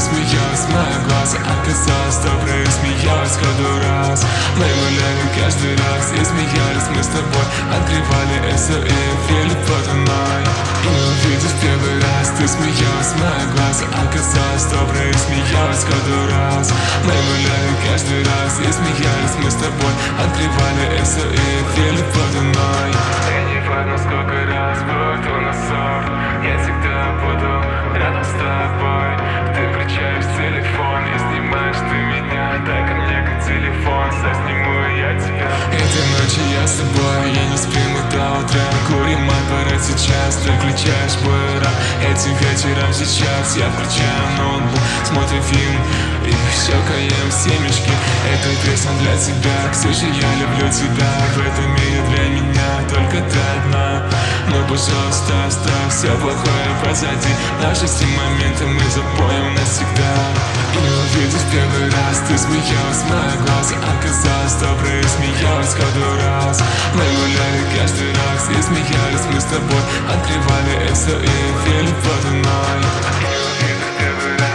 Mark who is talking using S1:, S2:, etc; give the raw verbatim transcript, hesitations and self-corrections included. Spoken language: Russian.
S1: смеялась, мои глаза оказалась доброй, смеялась каждый раз. Мы гуляли каждый раз и смеялись мы с тобой, открывали эс о и пели под луной. И увидев первый раз, ты смеялась, мои глаза оказалась доброй, смеялась каждый раз. Мы гуляли каждый раз и смеялись мы с тобой, открывали эс о и пели под луной. Я не помню, сколько раз будет у нас ссор, я всегда буду рядом с тобой. Ты включаешь телефон и снимаешь ты меня, дай ко мне как телефон, засниму я тебя. Этой ночью я с тобой, я не спим и до утра. Курим аппарат сейчас, ты включаешь бой рап. Этим вечером сейчас я включаю ноутбук, смотрим фильм и щелкаем семечки. Эта песня для тебя, Ксюша, я люблю тебя. В этом мире для меня только ты одна. Ну, пожалуйста, оставь все плохое позади. Наши все моменты мы запомним навсегда. И увидев первый раз, ты смеялась, мои глаза оказалась доброй, смеялась каждый раз. Мы гуляли каждый раз и смеялись мы с тобой, открывали эс о и пели под луной. И увидев первый раз,